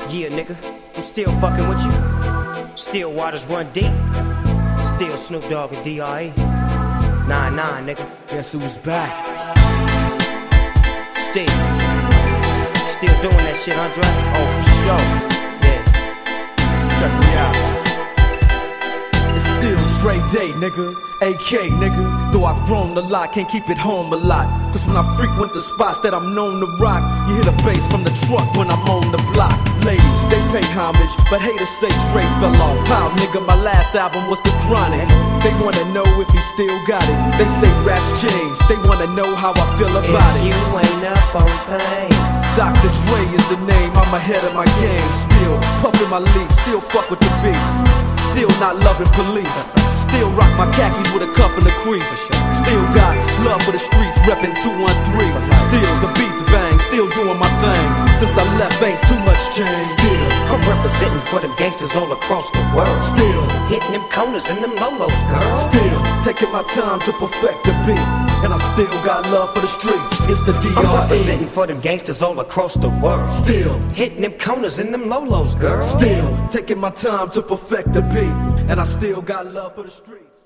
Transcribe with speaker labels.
Speaker 1: Yeah, nigga, I'm still fucking with you. Still waters run deep. Still Snoop Dogg and D.R.E. 9-9, nigga.
Speaker 2: Guess who's back?
Speaker 1: Still doing that shit, Andre?
Speaker 2: Oh, for sure.
Speaker 1: Yeah.
Speaker 2: Check me out. It's still Dre Day, nigga. AK, nigga. Though I've grown a lot, can't keep it home a lot. Cause when I frequent the spots that I'm known to rock, you hear the bass from the truck when I'm on the block. Ladies, they pay homage, but haters say Dre fell off. How, nigga, my last album was The Chronic. They wanna know if he still got it. They say raps change, they wanna know how I feel about
Speaker 1: if
Speaker 2: it.
Speaker 1: You ain't up on pain.
Speaker 2: Dr. Dre is the name, I'm ahead of my game. Still puffin' my leaf, still fuck with the beats. Still not loving police. Still rock my khakis with a cuff and a crease. Still got love for the streets, reppin' 213. Still the beats bang, still doing my thing. Since I left ain't too much change. Still
Speaker 1: I'm representing for them gangsters all across the world.
Speaker 2: Still
Speaker 1: hitting them corners and them lolos, girl.
Speaker 2: Still taking my time to perfect the beat. And I still got love for the streets. It's the D.R.E.
Speaker 1: I'm representing for them gangsters all across the world.
Speaker 2: Still
Speaker 1: hitting them corners and them lolos, girl.
Speaker 2: Still taking my time to perfect the beat. And I still got love for the streets.